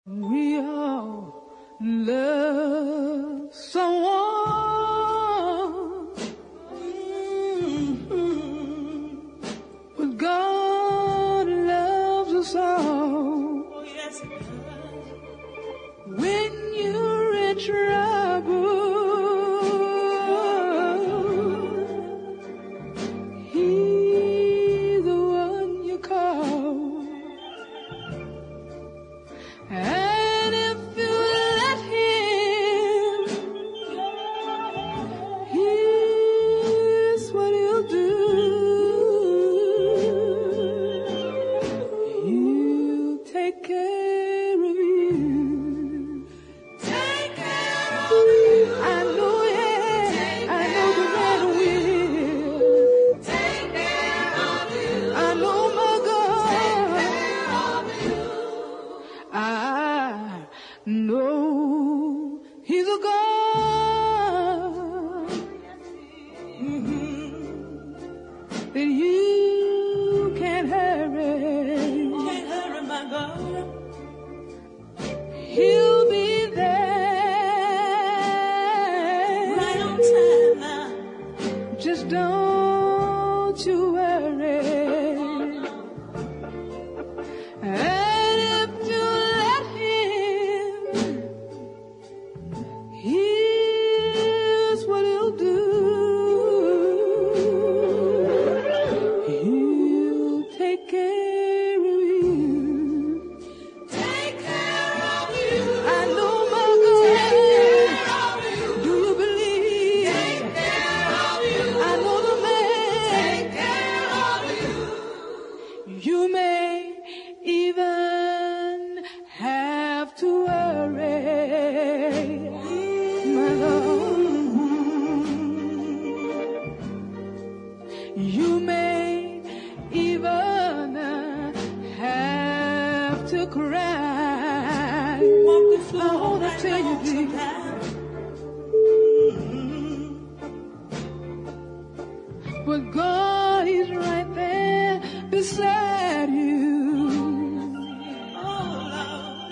We all love someone, but God loves us all. Oh, yes, it does. When you're in trouble, He's the one you call. And if you let Him, here's what He'll do. He'll take care of you. Take care of you. I know, yeah, I know the man will. Take care of you. I know my God. Take care of you. I know He's a God that you can't hurry. Can't hurry, my God. He'll be Right on there. time now. Just don't you worry. And if you let Him, here's what He'll do. He'll take care of you. Take care of you. I know my God. Take care of you. Do you believe? Take care of you. I know the man. Take care of you. You may even have to worry, my Lord. You may even have to cry. Walk the I floor want to right tell you on this. sometimes. But God is right there beside you. Oh, Lord.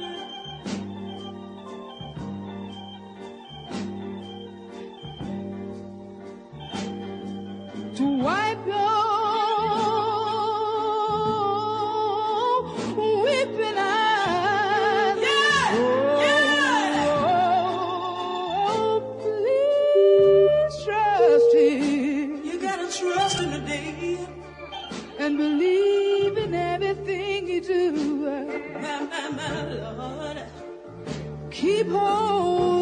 To wipe your weeping eyes. Yeah, Oh, please trust Him You gotta trust in the day. and believe in everything you do. My Lord. Keep holding